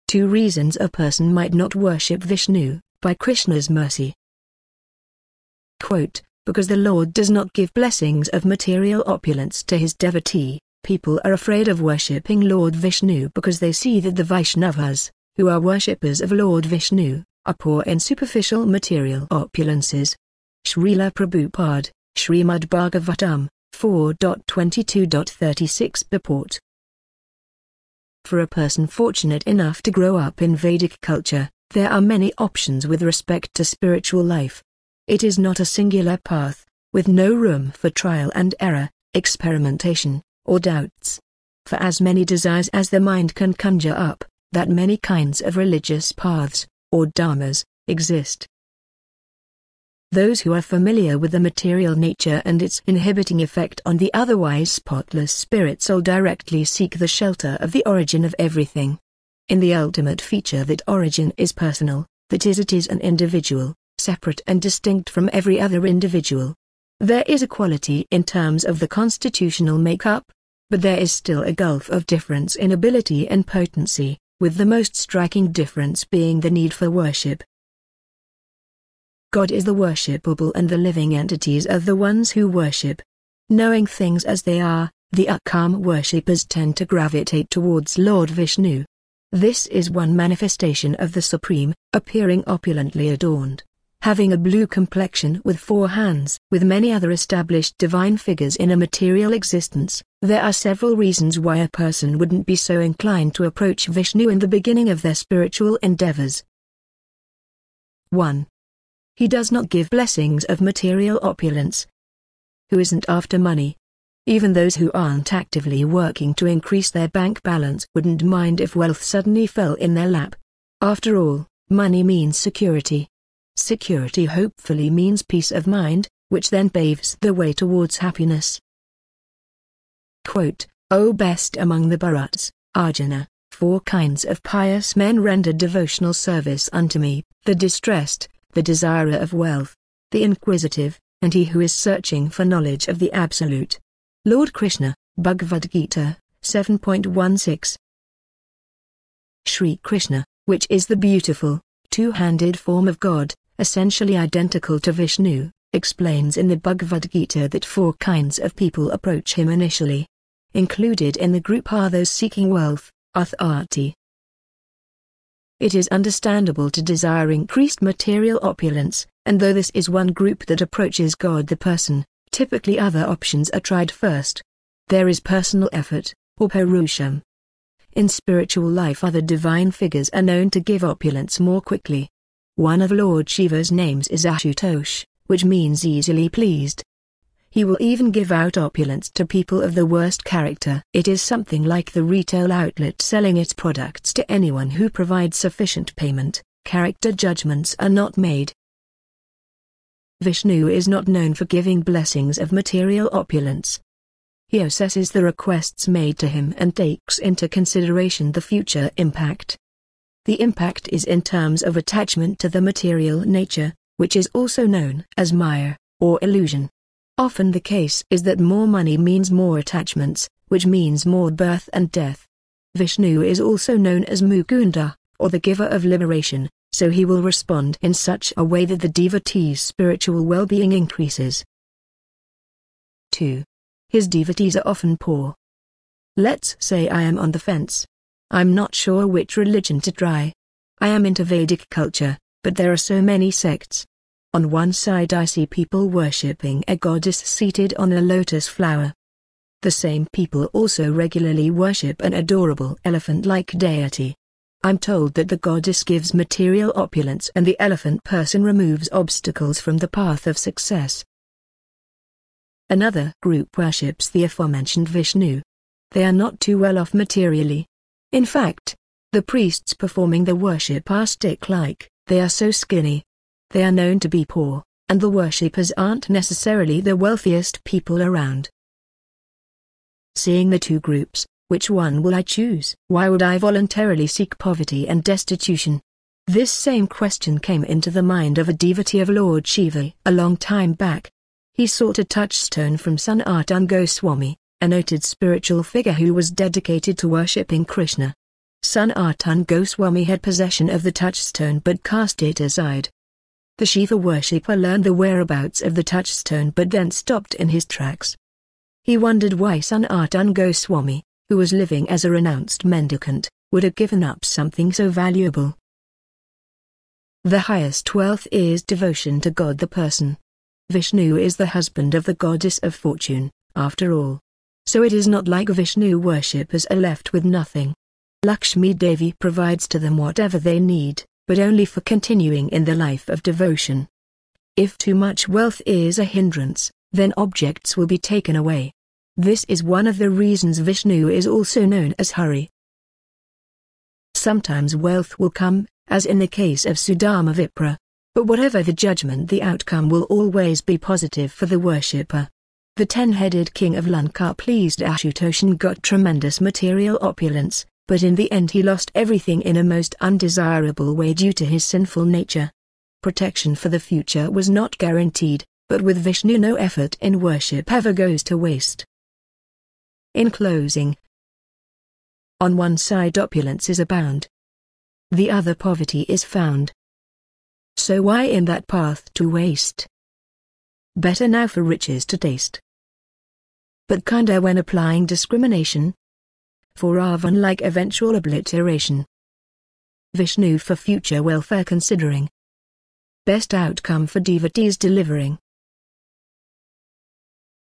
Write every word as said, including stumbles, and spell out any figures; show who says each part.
Speaker 1: Two reasons a person might not worship Vishnu, by Krishna's mercy. Quote, because the Lord does not give blessings of material opulence to his devotee, people are afraid of worshipping Lord Vishnu because they see that the Vaishnavas, who are worshippers of Lord Vishnu, are poor in superficial material opulences. Srila Prabhupada, Srimad Bhagavatam, four twenty-two thirty-six purport. For a person fortunate enough to grow up in Vedic culture, there are many options with respect to spiritual life. It is not a singular path, with no room for trial and error, experimentation, or doubts. For as many desires as the mind can conjure up, that many kinds of religious paths, or dharmas, exist. Those who are familiar with the material nature and its inhibiting effect on the otherwise spotless spirit soul directly seek the shelter of the origin of everything. In the ultimate feature that origin is personal, that is it is an individual, separate and distinct from every other individual. There is equality in terms of the constitutional makeup, but there is still a gulf of difference in ability and potency, with the most striking difference being the need for worship. God is the worshipable and the living entities are the ones who worship. Knowing things as they are, the Akam worshippers tend to gravitate towards Lord Vishnu. This is one manifestation of the Supreme, appearing opulently adorned, having a blue complexion with four hands. With many other established divine figures in a material existence, there are several reasons why a person wouldn't be so inclined to approach Vishnu in the beginning of their spiritual endeavors. one. He does not give blessings of material opulence. Who isn't after money? Even those who aren't actively working to increase their bank balance wouldn't mind if wealth suddenly fell in their lap. After all, money means security. Security hopefully means peace of mind, which then paves the way towards happiness. Quote, O best among the Bharats, Arjuna, four kinds of pious men rendered devotional service unto me, the distressed, the desirer of wealth, the inquisitive, and he who is searching for knowledge of the Absolute. Lord Krishna, Bhagavad Gita, seven point sixteen. Sri Krishna, which is the beautiful, two-handed form of God, essentially identical to Vishnu, explains in the Bhagavad Gita that four kinds of people approach him initially. Included in the group are those seeking wealth, arthati. It is understandable to desire increased material opulence, and though this is one group that approaches God the person, typically other options are tried first. There is personal effort, or parusham. In spiritual life other divine figures are known to give opulence more quickly. One of Lord Shiva's names is Ashutosh, which means easily pleased. He will even give out opulence to people of the worst character. It is something like the retail outlet selling its products to anyone who provides sufficient payment. Character judgments are not made. Vishnu is not known for giving blessings of material opulence. He assesses the requests made to him and takes into consideration the future impact. The impact is in terms of attachment to the material nature, which is also known as Maya, or illusion. Often the case is that more money means more attachments, which means more birth and death. Vishnu is also known as Mukunda, or the giver of liberation, so he will respond in such a way that the devotee's spiritual well-being increases. two. His devotees are often poor. Let's say I am on the fence. I'm not sure which religion to try. I am into Vedic culture, but there are so many sects. On one side I see people worshipping a goddess seated on a lotus flower. The same people also regularly worship an adorable elephant-like deity. I'm told that the goddess gives material opulence and the elephant person removes obstacles from the path of success. Another group worships the aforementioned Vishnu. They are not too well off materially. In fact, the priests performing the worship are stick-like, they are so skinny. They are known to be poor, and the worshippers aren't necessarily the wealthiest people around. Seeing the two groups, which one will I choose? Why would I voluntarily seek poverty and destitution? This same question came into the mind of a devotee of Lord Shiva a long time back. He sought a touchstone from Sanatana Goswami, a noted spiritual figure who was dedicated to worshipping Krishna. Sanatan Goswami had possession of the touchstone but cast it aside. The Shiva worshipper learned the whereabouts of the touchstone but then stopped in his tracks. He wondered why Sanatan Goswami, who was living as a renounced mendicant, would have given up something so valuable. The highest wealth is devotion to God the person. Vishnu is the husband of the goddess of fortune, after all. So it is not like Vishnu worshippers are left with nothing. Lakshmi Devi provides to them whatever they need, but only for continuing in the life of devotion. If too much wealth is a hindrance, then objects will be taken away. This is one of the reasons Vishnu is also known as Hari. Sometimes wealth will come, as in the case of Sudama Vipra. But whatever the judgment, the outcome will always be positive for the worshipper. The ten-headed king of Lanka pleased Ashutosh and got tremendous material opulence, but in the end he lost everything in a most undesirable way due to his sinful nature. Protection for the future was not guaranteed, but with Vishnu no effort in worship ever goes to waste. In closing, on one side opulence is abound. The other poverty is found. So why in that path to waste? Better now for riches to taste. But kinder when applying discrimination. For Ravan like eventual obliteration. Vishnu for future welfare considering. Best outcome for devotees delivering.